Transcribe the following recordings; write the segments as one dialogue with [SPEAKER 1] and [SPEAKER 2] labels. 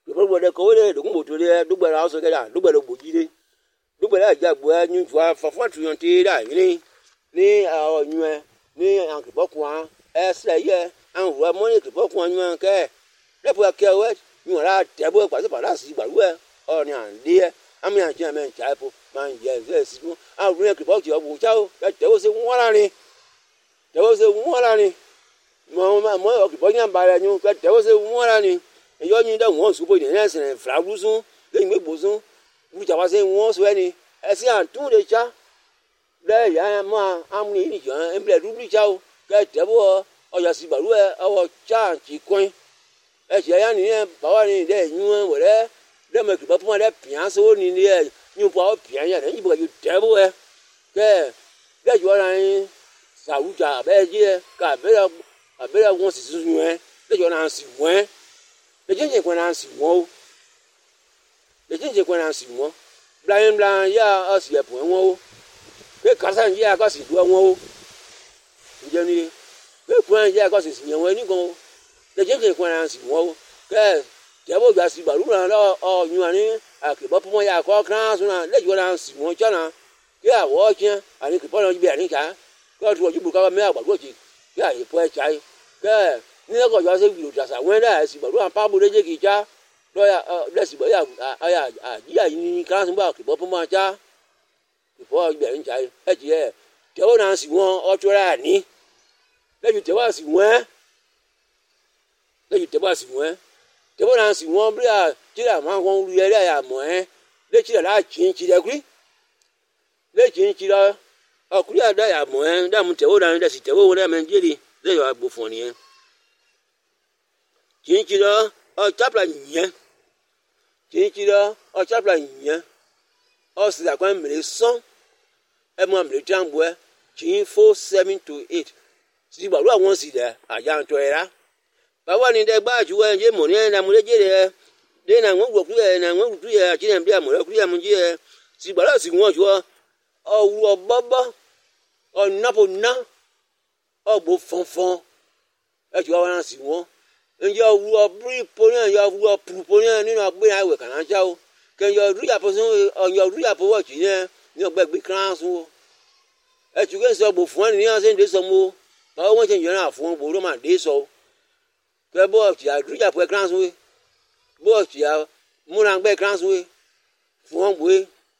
[SPEAKER 1] Kripo bo de ko de do mo to de do gba la so ke da do gba lo boji de do gba la jagbo nyu twa fa tu yon ti da ni o nyu ni an kripo kwa se ye an wo mo ni kripo kwa nyu ke le po ke we nyu la te bo pa se pa la si gba we o ni an de ami an je men cha po man ye ze si mo an ru kripo ti o bu cha o te wo se won la ni te wo se won la ni mo o kripo nya ba le nyu ke te wo se won la ni yo nyu da won su bo ni na se fra ru sun le mi bo sun bu cha wa se won so ni e si an tun de cha le ya ma am ni jo en ble ru cha o ke te bo o ya si ba ru e o cha ti kun e se ya ni ba wa ni de nyu wo le me kripo po le pian so ni ni e nyu po pian ya ni bo ju te bo e ke le jo la ni sa ru cha be je ka be la won si su nyu le jo na si won le je kwa na si won le je kwa na si won bla ya o si e po won o ke ka san ya ko si do won o je ni ke kwa ya ko si yan won ni gan le je kwa na si won o ke te bo ja si baru na o nyu ani a ke bo po ya ko kan so na le jo na si won cha na ke a wo chen ani ke po na bi ani ka ko tu o ju bu ka me agba ji ke a ye po e chai ke ni ko jo se bi o ja sa wen da si baru an pa bo le je ki cha lo ya le si bo ya ya ni kan so ba ke bo po ma cha ke po bi ani chai e ji e te o na si won o tu ra ni le ju te wa si won le ju te wa si won te bo na si won bia ti la ma won ru ye ya mo le ti la chin ti de kuri le chin ti la o kuri ada ya mo da mu te o da si te o da men jeri le yo agbo fun ni chin ti la o chapla yen chin ti la o chapla yen o si da kwa mre son e mo mre jambo chin 47 to 8 si ba ru awon si de aja nto era bawa ni de gba ju je mo ni na mo le je de na won gbo ku e na won tu ye ati na bia mo le ku ya mo je si gba la si won ju o wu obobo o napo na o gbo fonfon e ju wa na si won nje o wu obri po ni yo wu opru po ni nínú agbe awe kan ja o ke yo ru ya po so o yo ru ya po wo ti ni o gbe kan so e ju ke so gbo fun ni an se de so mo ba won se yo na fun bo ro ma de so ke bo ti a ru ya po kan so bo ti a mu na gbe kan so fun bo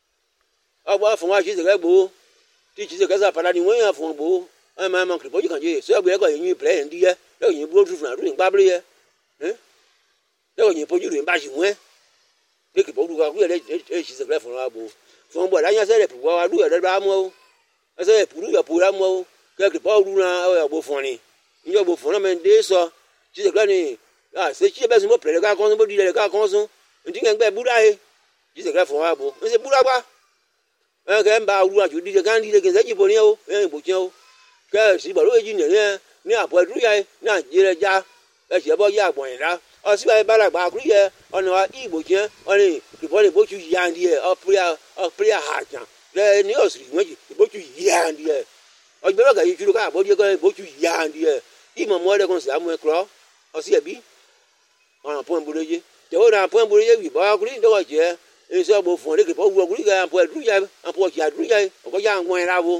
[SPEAKER 1] ọgbà fún wa ṣe ṣe gbó tí ṣe kẹsà padà ni wọ́n yàn fún gbó ẹ máa ma kìrìpọ́jù kàn jẹ́ sọ ẹgbẹ́ ẹ̀kọ́ yìí pẹ̀lẹ́ yẹn díẹ̀ lẹ́yìn yìí búrọ́dù fún àdúrà nípa abúlé yẹ lẹ́yìn yìí pọ́jù rẹ̀ ń bá ṣì wọ́n ní kìrìpọ́jù kan kúrò ẹ̀ ṣe ṣe fún wa bò fún bọ̀ láyé ẹsẹ̀ rẹ̀ pùpọ̀ adúlọ̀ rẹ̀ bá mọ́ o ẹsẹ̀ rẹ̀ pùrù yẹ̀ pùrà mọ́ o kẹ́ kìrìpọ́jù náà ọ̀gbọ̀ fún ni ìjọ gbọ̀ fún náà mẹ́ ndé sọ ṣe ṣe kẹ́ni ṣe ṣí ẹ bẹ́ẹ̀ sọ mọ́ pẹ̀lẹ́ ká kọ́sún bó di rẹ̀ ká kọ́sún ntí kẹ́ búra yẹ ṣe ṣe kẹ́ fún wa bò ń ṣe búra pa ke mba ru aju di kan di ke seji bo ni o bo chen o ke si bo lo ji ni apo edu ya na jire ja e se bo ya agbon ira o si ba la gba kru ye ona wa igbo chen oni ki bo le bo chu ya ndi e o prayer ha jan le ni o si won ji bo chu ya ndi e o gbe ga yi chu ka bo di ko bo chu ya ndi e i mo mo de kon si amu e kro o si e bi ona pon bo le je te o na pon bo le je wi ba kru ndo ko je eso bo fun le ke po wo guri ga po edu ya po ki adu ya o ya ngbon ra wo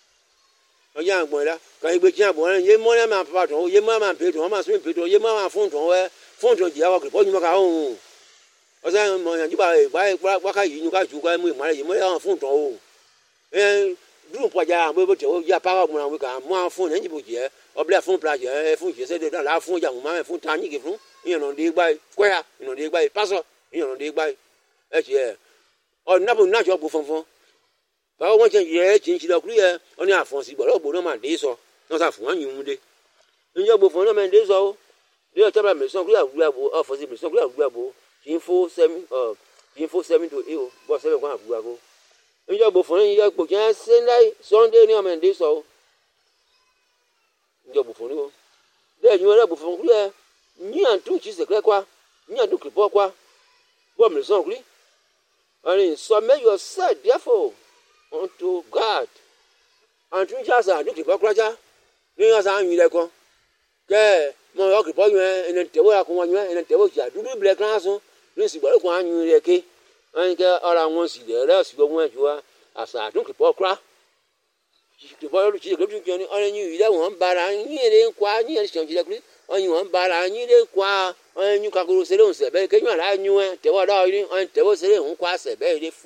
[SPEAKER 1] o ya ngbon ra kan igbe ti abo ye mo na ma pa ton ye mo ma pe ton ma swim pe ton ye mo ma fun ton ji awo ke po ni mo ka o o sa mo yan ji ba wa ka yi nu ka ju ka mo ma ye mo ya fun ton o dun po ja bo te o ya pa mo na we ka mo fun ni ji bo je o ble fun pla je fun je se de la fun ja mo ma fun ta ni ke fun yin no de gba square yin no de gba paso yin no de gba e o napo na jo gbo fonfon ba won che ye chin chi lo kru ye oni afon si gboro gbo no ma de so no sa fun yin mu de njo gbo fon no me de so de o tabla me so kru awura bo o fo si me so kru awura bo info 7 to 8 bo 7 kwa awura ko njo gbo fon ye gbo jan Sunday ni o me de so njo gbo fon ni o de yin o gbo fon kru ye ni an tu chi se kre kwa ni an tu kripo kwa bo me so kru. And submit yourself, therefore, unto God. And to just a look at Praja, you as I mean, ke mo yo kripo yen en te wo akun yen en te wo ja dudu black class ni si gbalo kwa anyu re ke an ke ora won si de re si go won juwa asa tun kripo kra kripo lu chi gbedu joni ora nyu ire won bara yin re kwa yin se jire kri on won bara yin re kwa on nyu ka guru sere on se be ke nyu ara nyu te wo da yin on te wo sere hun kwa se be re fu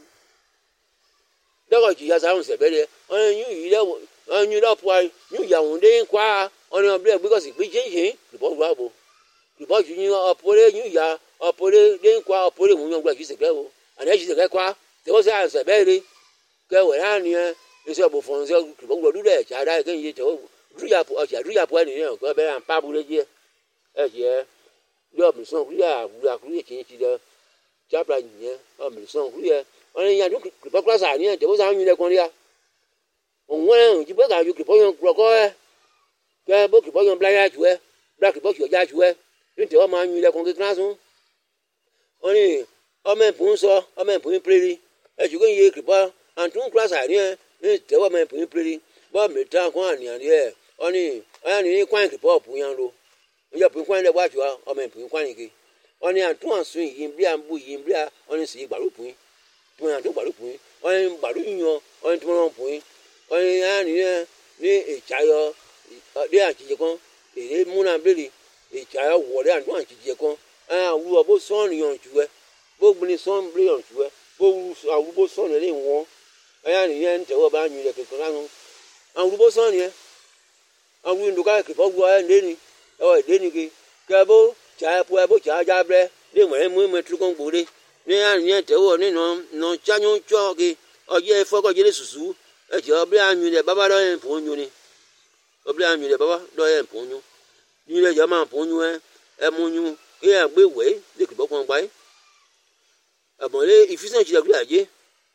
[SPEAKER 1] dogo ji ya sa on se be re on nyu ire on nyu da po nyu ya won de kwa on o ble because gbe je kripo gba bo kripo ju yin opore nyu ya opore de kwa opore hun yon gba ji se gbe wo ana ji se gbe kwa te wo se an se be re ke wo ra ni iṣẹ́ bò fọ́n ṣe gbogbo dúdẹ̀ ṣáda kí n yé tẹ̀ dúyàpọ̀ ẹni náà kọ́ bẹ́ẹ̀ à ń pàbó lé díẹ̀ ẹ̀ jẹ́ yọ̀ọ̀mù sàn kúrìyà kúrìyà kì í ti dẹ̀ jápra yìnyẹn ọ̀mù sàn kúrìyà wọn ni yàtú kìpọ̀ kílásà ní ẹ̀ tẹ̀wọ́ sàn yín lẹ́kọ̀ọ́ ríà òun ẹ̀ jí bẹ́ẹ̀ kà ju kìpọ̀ yẹn kúrọ̀kọ́ ẹ̀ kẹ́ bó kìpọ̀ yẹn bláyà jù ẹ̀ blá kìpọ̀ kì ọjà jù ẹ̀ ní tẹ̀wọ́ máa yín lẹ́kọ̀ọ́ kékeré sún wọn ni ọmọ ẹ̀pùn sọ ọmọ ẹ̀pùn péré ẹ̀ jù kó yẹ kìpọ̀ àtún kílásà ní ẹ̀ ní tẹwọ mẹ pín péré bọ mi tán kó àníyàn ẹ ọni ọyàn ní kwáyìn kìpọ ọpù yẹn lo níjọ pín kwáyìn lẹwọ àjọ ọmọ pín kwáyìn ké ọni àtún àsún yìí bí à ń bú yìí bí à ọni sì gbàlú pín pín àtún gbàlú pín ọni gbàlú yíyan ọni tí wọn pín ọni ọyàn ní ìtsayọ dé àtijọ́ kan èdè múnà bèrè ìtsayọ wọlé àtún àtijọ́ kan ọyàn wúwo bó sọ́ọ̀nù yàn jù ẹ bó gbin sọ́ọ̀nù bèrè yàn jù ẹ bó wú bó sọ́ọ̀nù lè wọ́n aya ni yen te wo ba nyu le ke kan an rubo san ni an ru ndu ka ke fo gbo e ni o de ni ke bo cha po e bo cha ja bre le mo tru kon gbore ni an yen te wo ni no cha nyu cho ke o je fo ko je le susu e je o bre anyu le baba do yen po nyu ni o bre anyu le baba do yen po nyu ni le je ma po nyu e mu nyu ke an gbe we le ke bo kon gba e abon le ifisan ji le gbe aje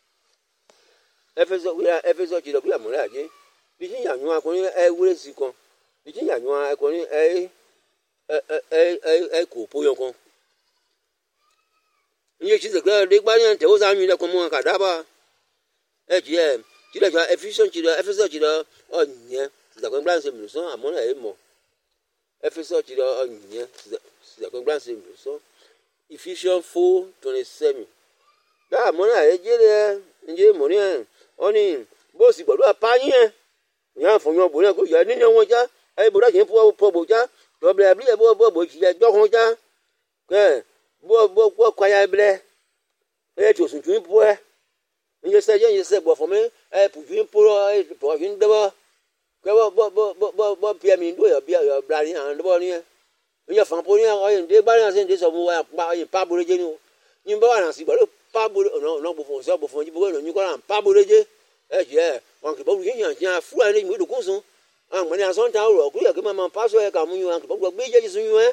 [SPEAKER 1] Efeso ti lọ́gbìyà mọ́lẹ́ àjẹ́ bí tí yànyún akọrin wúlé sí kan bí tí yànyún akọrin kò póyọ kan iye tí sèkúrẹ́ ọdẹ gbáyà tẹ̀wọ́ sáà yún lẹ́kọ̀ọ́ mọ́ kàdábà jẹ́ tí lẹ́jọ́ Efeso ti lọ ọ̀nyẹ́ sísàkọ́ gbáǹsẹ̀ mìíràn àmọ́lẹ́ ẹ̀ mọ̀ Efeso ti lọ ọ̀nyẹ́ sísàkọ́ gbáǹsẹ̀ mìíràn Ephesians 4:27 dáa mọ́lẹ́ ẹ̀ jẹ́ rẹ̀ ǹjẹ́ mọ̀ ní ẹ̀ oni bó sì gbọ́dọ̀ apáyín ẹ̀ ní àfọ̀yàn bò náà kó yẹ nínú wọn já ẹ̀ bò dákì ń pọ̀ bò já lọ́bìnrin àbílẹ̀ bó jìyà jọ́kan já kẹ́ bó kwaya ẹbílẹ̀ ẹ̀ tí òsùn tún ń pọ̀ ẹ̀ ǹjẹ́ sẹ́ gbọ̀ fún mi ẹ̀ pùtù ń pọ̀ ẹ̀ pọ̀ ń dẹ́bọ̀ kẹ́ bó pí ẹ̀mí ndó yọ̀ bìlà ní àwọn dẹ́bọ̀ ní ẹ̀ ǹjẹ́ fàǹpọ̀ ní ọ̀yẹ̀ ǹdẹ́ bá náà sẹ́ǹdẹ́ sọ̀ mú wa pa bòrèjé ni o ní bá wà náà sì gbọ́dọ̀ pabure no bofon so bofon ji bogo no nyu ko ran pabure je e je won ki bogu yin yan jan fu ani mi dukun sun an mo ni ason ta ro ku ye ke ma paso e ka mu yin an ki bogu gbe je sun yin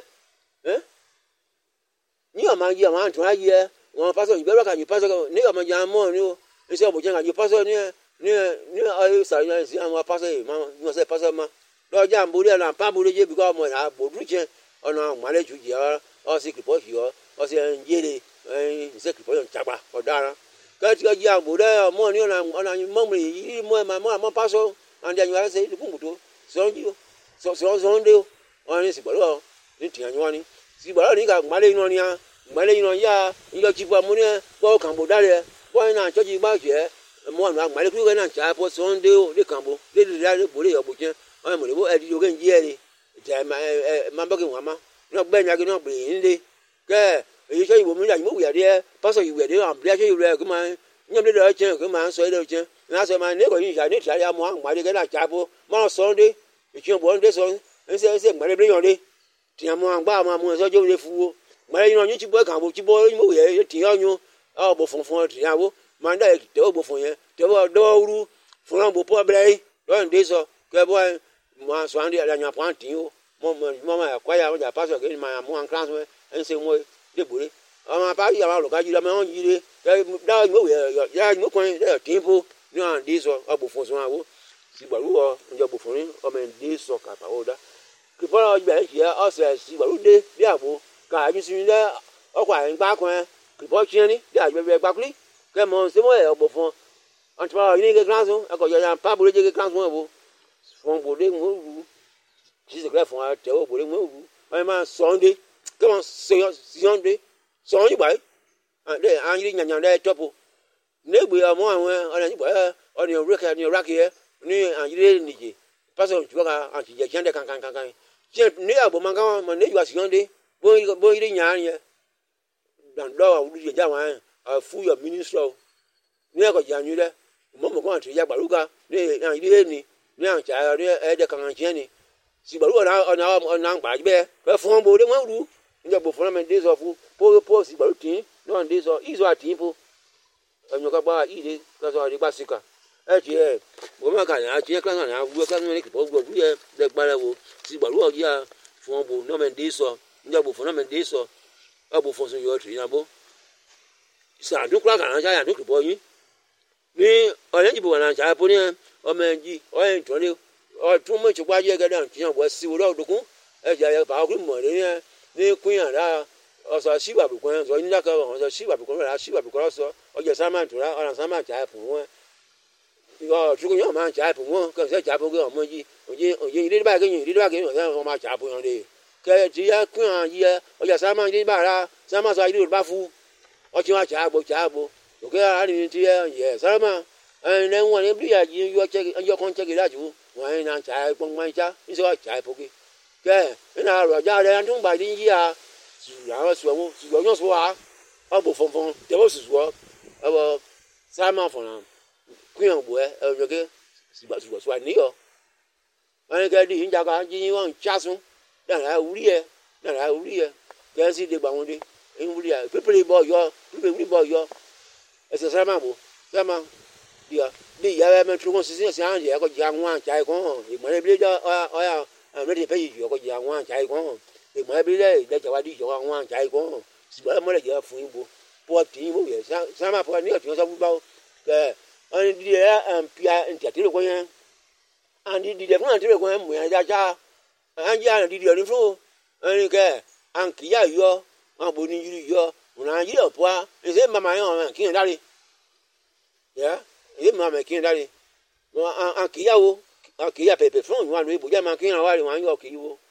[SPEAKER 1] ni o ma ji àwọn tun aye won paso ji bero ka ni paso ni o ma jan mo ni o ise bo je ka ni paso ni ayo sa yan si àwọn paso e ma ni o se paso ma lo ja mburi na pabure je bi ko mo na bodu je ona male ju je o si ki po ji o si njere nse kìpọ̀ yọ̀ ntagba ọ̀daràn kẹ́tí ọjí àgbòdẹ́ ọmọ ní ọ̀nà mọ́mọ́ yìí mọ́ ẹ̀ mọ́ àmọ́ pásọ àǹdí àyùn ayẹsẹ̀ yìí kún kùtò sọ̀rọ̀ o wọn ní sìgbọ́dọ̀ ní tìyànjú wọn ni sìgbọ́dọ̀ ní ká gbálẹ́ yìí náà yá níjọ́ tí fún amúnẹ́ gbọ́ kàǹbò dálẹ̀ wọ́n náà tsọ́tì gbá jẹ́ mọ́ àná gbálẹ́ kúrò náà tsà pọ̀ sọ́ndé o lé kàǹbò lé dìde bòlé yọ̀ bòtẹ́ wọn mọ̀ lébó ẹ̀dí yóò kéńjì ẹ̀ ni tẹ̀ máa bọ́ kí wọ́n má náà gbẹ́ nyagi náà gbèrè yín lé kẹ́ èyí sọ ìwò mi là yìí mo wùyà díẹ̀ pásọ ìwùyà díẹ̀ àbúrò àṣẹ ìwúrẹ kí máa nyẹmí lọ tiẹ kí máa sọ ilé tiẹ ní asọ máa ní ìkọyìn ìyá ní ìtìlá yà mọ àgbàdé kẹ náà tsàbó máa sọ ndé ìtìyàn bọ ndé sọ ẹsẹ gbàdé bí yàn dé tìyàn mọ àgbà máa mọ ẹsọ jẹun lé fúwo gbàdé yàn ní tìbọ kàn bó tìbọ mo wùyà tìyàn yàn ọ bọ fọnfọn tìyàn bó máa dá tẹwọ bọ fọn yẹn tẹwọ dọwọ wúru fúnra bò pọ bẹrẹ yìí lọyìn dé sọ kẹ bọ máa sọ àndé àyàn pọ àǹtí o mọ máa kọ yà ọjà pásọ kẹ máa mú àǹkárá sọ ẹ ń sẹ wọn débòrè àwọn apáyé àwọn olùkájú lọ́mọ wọn yí lé dáwọ́ ìmọ̀ wẹ̀ yá ìmọ̀ kan lẹ́yọ̀ tí ń bó ní àwọn àdé sọ ọ̀bùfún sọ àwọ̀ sìgbàlú wọ ǹjọ́ bùfún ní ọmọ ẹ̀dé sọ kàpàwọ́ dá kìpọ́nà ọgbà ẹ̀ kìí ọ̀sẹ̀ sìgbàlú dé bí àbò ká àjú sí ní ọkọ̀ àyìnbá kan kìpọ́ tiẹ́ ní bí àjọ ẹgbẹ́ gbàkúrí kẹmọ sẹ́mọ́ ẹ̀ ọ̀bùfún ọ̀ntúnbà yìí ní kékeré ẹ̀kọ́ yọ yan pábòlé jẹ́ kékeré wọn wò fún bòlé wọn wù sísèkúrẹ́ fún àtẹ̀wọ́ bòlé wọn wù wọ́n máa sọ́ndé kẹ́mọ sọ́ndé so you buy de anyi nyanya de topo ne gbe omo awon ona ni buy oni oreke ni orake ni anyi ni je pastor ju ka anti je jende kan je ni agbo man kan mo ne ju asionde bo ire nya ye dan do wu je ja wan fu your ministry ni ko janyu de mo ko anti ya gbaruga ni anyi ni an cha e de kan je ni si gbaruga na gba be fe fun bo de won ru nje bo fun me days of po si gbaru tin no days of iso atin po enyo ka gba ide ka so ri pasika e je bo ma ka na je kan na wu ka ni ko gbo ye de gbara wo si gbaru o ya fun bo no me days of nje bo fun me days of abo fun so yo tri na bo sa du kla kan ja ya du ko yin ni o yen ji bo na ja po ni o me ji o yen to ni o tun mo ti gba je ga dan ti yan bo si wo do dukun e je ya ba ko mo ni kun yan ra o so si wa bu kun so ni la ka o so si wa bu kun ra si wa bu kun so o je sama tu ra o na sama ja pu won yo tu ko yan ma ja pu won kan se ja pu ko mo ji o je ile ba ke yin ile ba ke yin o ma ja pu yan de ke ti ya kun an yi o je sama ile ba ra sama so ile ba fu o ti wa ja gbo o ke ara ni ti ye sama en ne won ni bi ya ji yo kon check la ju won na ja pon ma ja ni so ja pu ke ina ro ja le an tun ba din yi a然后我用说啊，不风，这不是说，三方呢，贵阳不这个是吧？说你哦，那个你人家讲你往家中，那来屋里，但是得帮我的，屋里不包药，不包药，是三方不？三方，对啊，你原来们中国事情想也个阳光加一光，你没别叫呀，没得赔有个阳光加一光。mo bi le de jawa di jo wan ja iko si ba mo le je fun ibo po tin mo ye sa ma po ni o tin so bu ba o ke an di le an pia en ti atire ko yen an di le fun atire ko yen mo ya ja an ji an di ni fun an ke an ki ya yo an bo ni yiri yo una yiri o po a se mama yan an ki dare ya e mama ki dare an ki ya wo an ki ya pepe fun wan we bo ja ma ki ran wa ri wan yo ki wo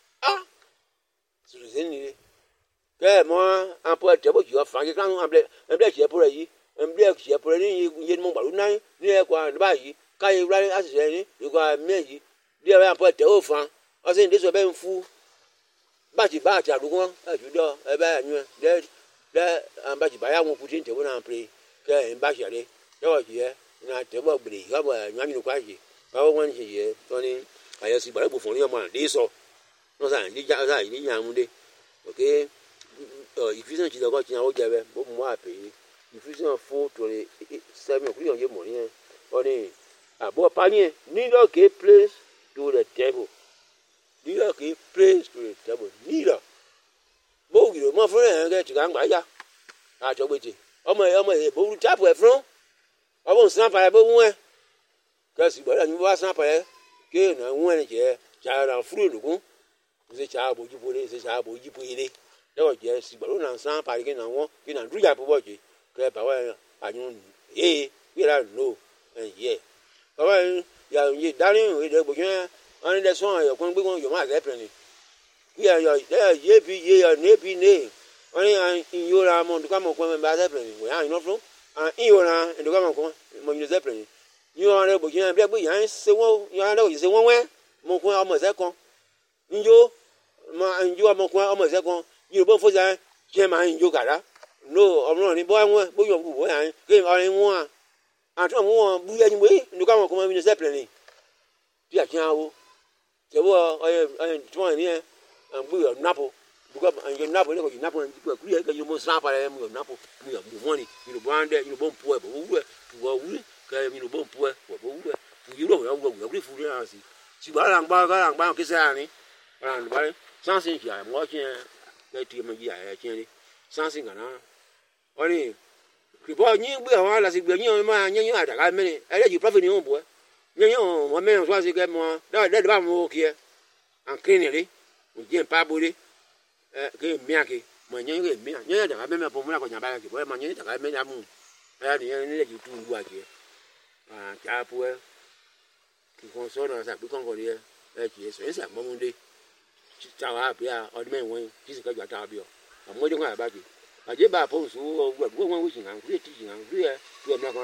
[SPEAKER 1] ni ke mo an po te bo jo fa ke kan amble che po yi amble che po ni ye mo gbaru na ni e kwa ba yi ka ye ra asise ni ko me yi de an po te o fa o se ndi so be nfu ba ti adugun e ju do e ba anu de an ba ti ba ya won ku tin te wo na pre ke en ba se re yo je na te bo gbe ga ba anu mi kwa ji ba won se ye to ni ayo si gbaru bo fun ni o ma de so no sa ni ja sa ni nya mu de okay Ephesians ti go ti o jebe bo mu ape Ephesians 4:27 ku yo ye mo ni oni abo pani ni do ke place to the devil ni do bo gi mo fun en ke ti kan gba ja a jo gbeje ọmọ e bo ru tap e fun obo san pa e bo won ke si gba ni wa san pa e ke na won ni je ja ra furu lugun se cha bo ji po ile do je si gba na san pa ke na won ke na druja po boje ke ba wa anyun we la no ye ba wa ya ye darin we de bo yen an de so ayo kun gbe won yo ma ze pre ni ya ye bi ye ya ne bi ne an in yo ra mo nduka mo ko me ba ze pre ni we an no fun an in yo ra nduka mo ko mo ni ze pre ni yo an de bo yen bi yan se won yan de se won we mo ko ọmọ se kan njo ma njo ọmọ ko ọmọ se kan yo bo fo ja je ma njo gara no ọmọ ni bo won bo yo bu bo yan ke orin won àti ọmọ wọn bu ya ni mo nduka mo ko mo ni ze pre ni ti a tian wo se wo oye tuan ni an bu yo napo buka an napo ni ko napo ni ku ya ke yo mo sa pa le mo napo mi yo bu won ni ni bo ande ni bo mpo e bo wu wo wu ke mi no bo mpo e bo wu fu yo wo wo fu ni an si si ba lang ba ke sa ni ran ba san sin ya mo chen ke ti mo ya ya chen ni san sin kana oni ki bo yin gbe àwọn la si gbe yin ma yin ada ka me ni ele ji prophet ni on bo yin mo me so si ke mo da ba mo ki e an kin ni ri mo je pa bo ri ke mi ake mo yin ke mi yin ada ka me po mo la ko nya ba ke bo ma yin da ka me nya mu ya ni le ji tu ngu ake cha po e ki kon so na sa bi kon ko ri e ji so yin sa mo mu de ta wa bi a o di me won ji se ka ja ta bi o mo de ko ba ki aje ba po so wo wo wo wo jinga ri ti jinga ri e tu e na